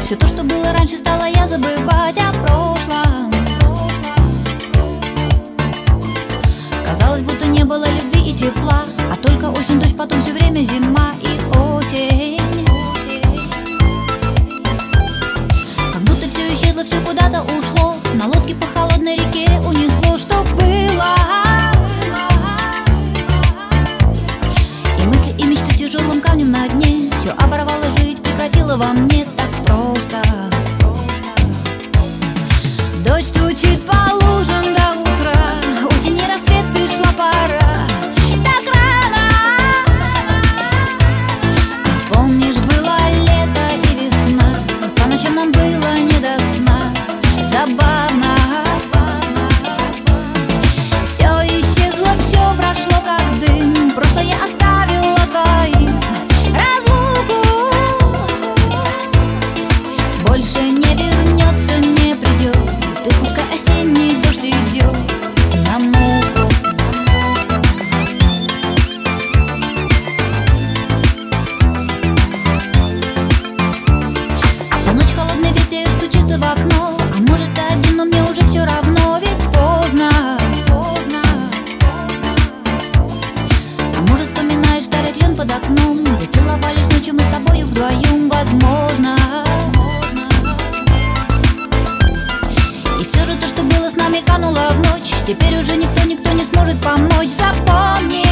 Все то, что было раньше, стала я забывать о прошлом. Казалось, будто не было любви и тепла, а только осень, дождь, потом все время зима и осень. Как будто все исчезло, все куда-то ушло, на лодке по холодной реке унесло, что было. И мысли, и мечты тяжелым камнем на дне. Все оборвало, жить прекратило во мне так просто. Дождь стучит по лужам до утра, осень и рассвет, пришла пора. Так рано. Помнишь, было лето и весна, по ночам нам было не до сна. Забавно. Все исчезло, все прошло как дым, прошлое оставило двоим разлуку. Больше не вернется, не придет, ты пускай осенний дождь идет на муку. Всю ночь холодный ветер стучится в окно, а может ты один, но мне уже все равно, ведь поздно. А может вспоминаешь старый клен под окном, где целовались ночью мы с тобою вдвоем, возможно. И все же то, что было с нами, кануло в ночь. Теперь уже никто не сможет помочь. Запомни.